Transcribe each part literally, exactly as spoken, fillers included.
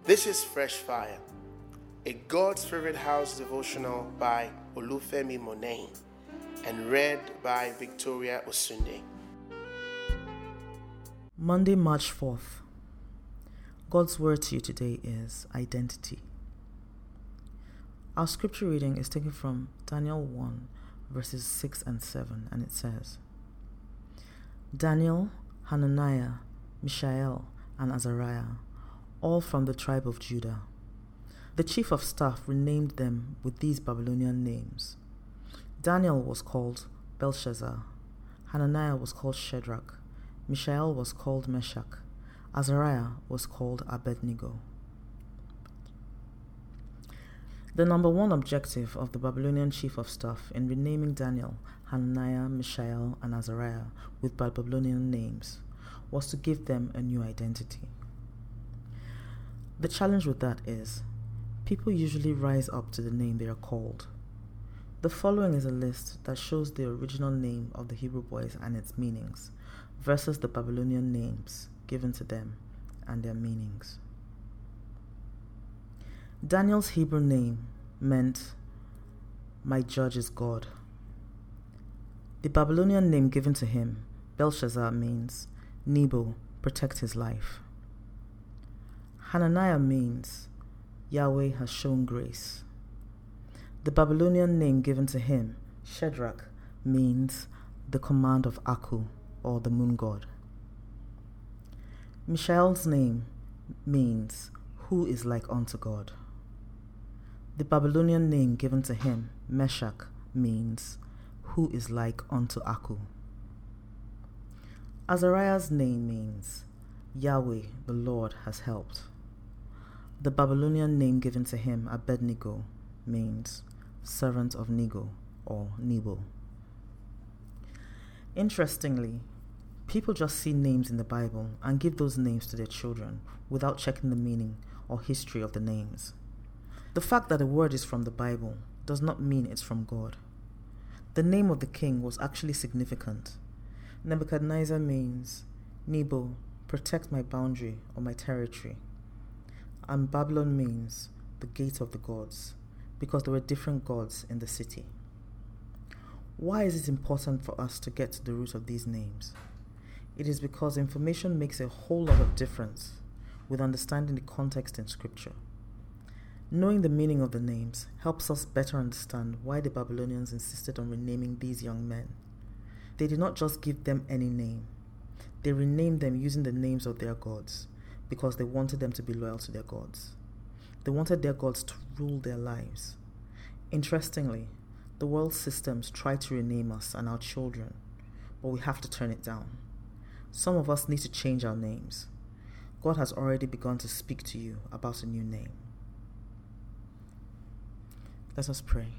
This is Fresh Fire, a God's Favorite House devotional by Olufemi Monain and read by Victoria Osunde. Monday, March fourth. God's word to you today is identity. Our scripture reading is taken from Daniel one, verses six and seven, and it says, Daniel, Hananiah, Mishael, and Azariah, all from the tribe of Judah. The chief of staff renamed them with these Babylonian names. Daniel was called Belshazzar, Hananiah was called Shadrach, Mishael was called Meshach, Azariah was called Abednego. The number one objective of the Babylonian chief of staff in renaming Daniel, Hananiah, Mishael, and Azariah with Babylonian names was to give them a new identity. The challenge with that is, people usually rise up to the name they are called. The following is a list that shows the original name of the Hebrew boys and its meanings versus the Babylonian names given to them and their meanings. Daniel's Hebrew name meant, "My judge is God." The Babylonian name given to him, Belshazzar, means, "Nebo, protect his life." Hananiah means, "Yahweh has shown grace." The Babylonian name given to him, Shadrach, means, "The command of Aku," or the moon god. Mishael's name means, "Who is like unto God." The Babylonian name given to him, Meshach, means, "Who is like unto Aku." Azariah's name means, "Yahweh, the Lord, has helped." The Babylonian name given to him, Abednego, means, "Servant of Nego," or Nebo. Interestingly, people just see names in the Bible and give those names to their children without checking the meaning or history of the names. The fact that a word is from the Bible does not mean it's from God. The name of the king was actually significant. Nebuchadnezzar means, "Nebo, protect my boundary or my territory." And Babylon means, "the gate of the gods," because there were different gods in the city. Why is it important for us to get to the root of these names? It is because information makes a whole lot of difference with understanding the context in Scripture. Knowing the meaning of the names helps us better understand why the Babylonians insisted on renaming these young men. They did not just give them any name. They renamed them using the names of their gods because they wanted them to be loyal to their gods. They wanted their gods to rule their lives. Interestingly, the world systems try to rename us and our children, but we have to turn it down. Some of us need to change our names. God has already begun to speak to you about a new name. Let us pray.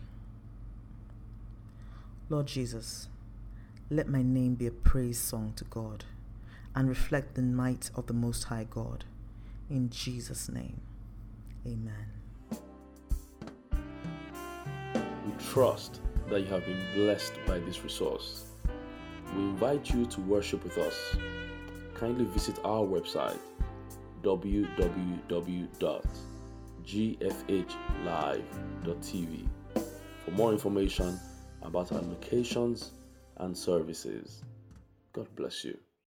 Lord Jesus, let my name be a praise song to God and reflect the might of the Most High God. In Jesus' name, amen. We trust that you have been blessed by this resource. We invite you to worship with us. Kindly visit our website, w w w dot g f h live dot t v, for more information about our locations and services. God bless you.